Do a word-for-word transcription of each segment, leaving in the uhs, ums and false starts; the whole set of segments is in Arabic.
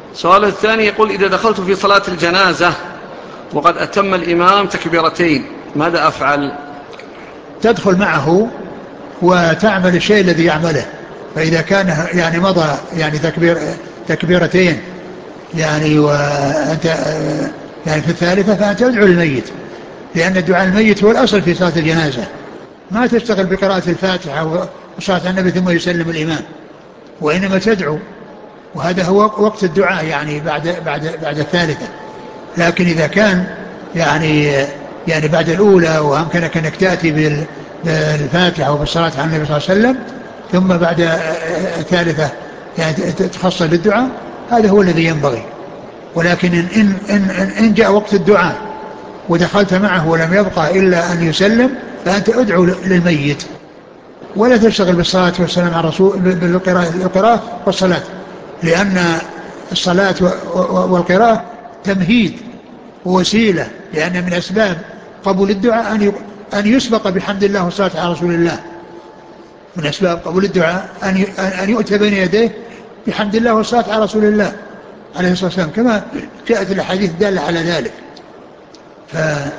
السؤال الثاني يقول: إذا دخلت في صلاة الجنازة وقد أتم الإمام تكبيرتين ماذا أفعل؟ تدخل معه وتعمل الشيء الذي يعمله. فإذا كان يعني مضى يعني تكبير تكبيرتين يعني وأنت يعني في الثالثة فأنت تدعو للميت، لأن الدعاء الميت هو الأصل في صلاة الجنازة. ما تشتغل بقراءة الفاتحة وصلاة النبي ثم يسلم الإمام، وإنما تدعو، وهذا هو وقت الدعاء يعني بعد بعد بعد الثالثة. لكن إذا كان يعني يعني بعد الأولى وأمكنك أنك تأتي بالفاتحة وبالصلاة على النبي صلى الله عليه وسلم ثم بعد الثالثة يعني تخصص للدعاء، هذا هو الذي ينبغي. ولكن إن, إن, إن, إن جاء وقت الدعاء ودخلت معه ولم يبقى إلا أن يسلم فأنت أدعو للميت، ولا تشتغل بالصلاة والسلام على الرسول بالقراءة والصلاة، لأن الصلاة والقراءة تمهيد ووسيلة، لأن من أسباب قبول الدعاء أن يسبق بحمد الله والصلاة على رسول الله. من أسباب قبول الدعاء أن يؤتى بين يديه بحمد الله والصلاة على رسول الله عليه الصلاة والسلام، كما جاءت الأحاديث الدالة على ذلك. ف...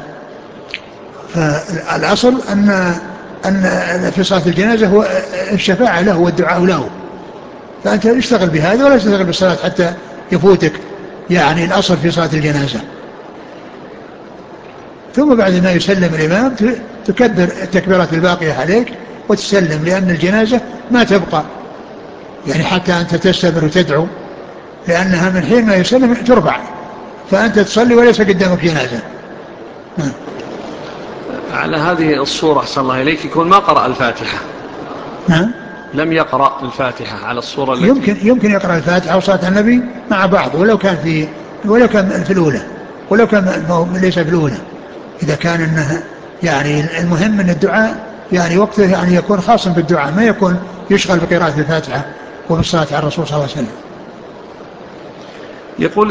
فالأصل أن أن في صلاة الجنازة هو الشفاعة له والدعاء له، فأنت اشتغل بهذا ولا تشتغل بالصلاة حتى يفوتك يعني الأصل في صلاة الجنازة. ثم بعد ما يسلم الإمام تكبر التكبيرات الباقية عليك وتسلم، لأن الجنازة ما تبقى يعني حتى أنت تستمر وتدعو، لأنها من حين ما يسلم ترفع، فأنت تصلي وليس قدامك جنازة. على هذه الصورة أحسن الله إليك يكون ما قرأ الفاتحة، نعم، لم يقرأ الفاتحة على الصورة التي يمكن يمكن يقرأ الفاتحة وصلاة النبي مع بعض، ولو كان في ولو كان في الأولى ولو كان ليس في الأولى، إذا كان إنه يعني المهم أن الدعاء يعني وقته يعني يكون خاصا بالدعاء، ما يكون يشغل بقراءة الفاتحة وبالصلاة على الرسول صلى الله عليه وسلم. يقول